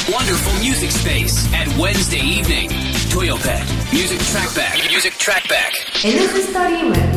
Wonderful music space at Wednesday evening. Toyopet Music Trackback. Music Trackback. Nストリーム。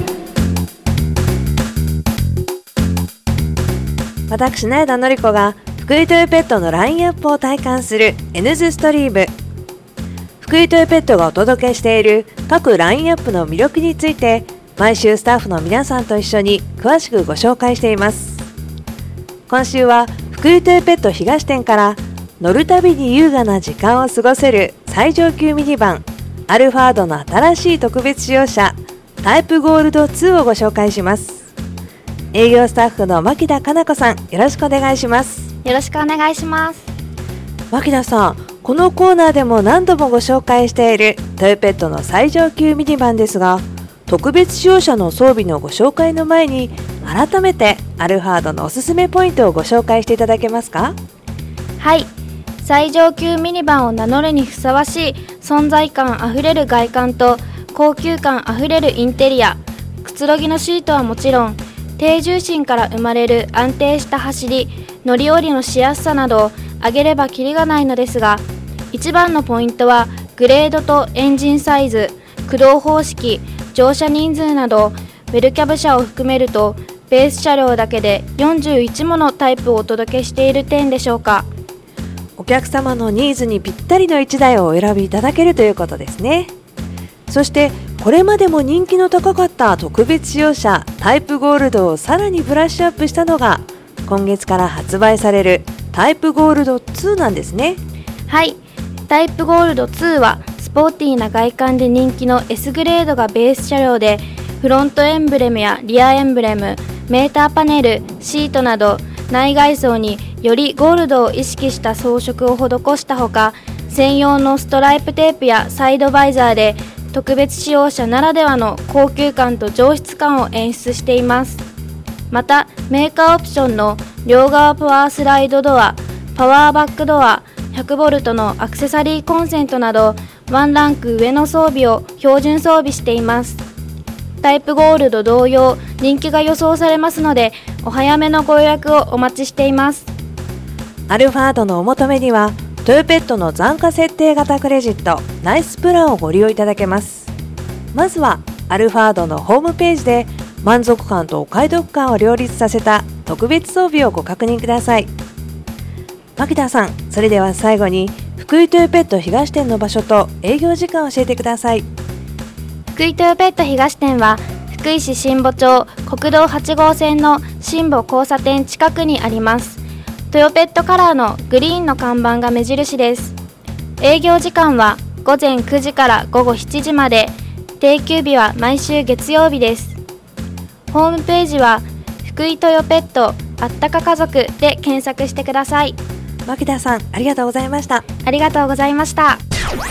私前田のり子が福井トヨペットのラインアップを体感する N ズストリーム。福井トヨペットがお届けしている各ラインアップの魅力について毎週スタッフの皆さんと一緒に詳しくご紹介しています。今週は福井トヨペット東店から乗るたびに優雅な時間を過ごせる最上級ミニバンアルファードの新しい特別仕様車タイプゴールド2をご紹介します。営業スタッフの牧田かな子さん、よろしくお願いします。 よろしくお願いします。 牧田さん、このコーナーでも何度もご紹介しているトヨペットの最上級ミニバンですが、特別仕様車の装備のご紹介の前に改めてアルファードのおすすめポイントをご紹介していただけますか？ はい、最上級ミニバンを名乗るにふさわしい存在感あふれる外観と高級感あふれるインテリア、くつろぎのシートはもちろん低重心から生まれる安定した走り、乗り降りのしやすさなどを挙げればキリがないのですが、一番のポイントはグレードとエンジンサイズ、駆動方式、乗車人数などウェルキャブ車を含めるとベース車両だけで41ものタイプをお届けしている点でしょうか。 お客様のニーズにぴったりの1台をお選びいただけるということですね。そしてこれまでも人気の高かった特別仕様車タイプゴールドをさらにブラッシュアップしたのが今月から発売されるタイプゴールド2なんですね。 はい、タイプゴールド2はスポーティーな外観で人気の S グレードがベース車両で、フロントエンブレムやリアエンブレム、メーターパネル、シートなど内外装によりゴールドを意識した装飾を施したほか、専用のストライプテープやサイドバイザーで特別仕様車ならではの高級感と上質感を演出しています。またメーカーオプションの両側パワースライドドア、パワーバックドア、100V のアクセサリーコンセントなどワンランク上の装備を標準装備しています。タイプゴールド同様人気が予想されますので、お早めのご予約をお待ちしています。 アルファードのお求めにはトヨペットの残価設定型クレジットナイスプランをご利用いただけます。まずはアルファードのホームページで満足感とお買い得感を両立させた特別装備をご確認ください。牧田さん、それでは最後に福井トヨペット東店の場所と営業時間を教えてください。 福井トヨペット東店は福井市新保町国道8号線の新保交差点近くにあります。トヨペットカラーのグリーンの看板が目印です。営業時間は午前9時から午後7時まで、定休日は毎週月曜日です。ホームページは福井トヨペットあったか家族で検索してください。 牧田さん、ありがとうございました。 ありがとうございました。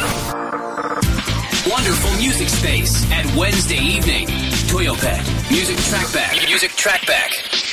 Wonderful music space at Wednesday evening. Toyopet Music Trackback. Music Trackback.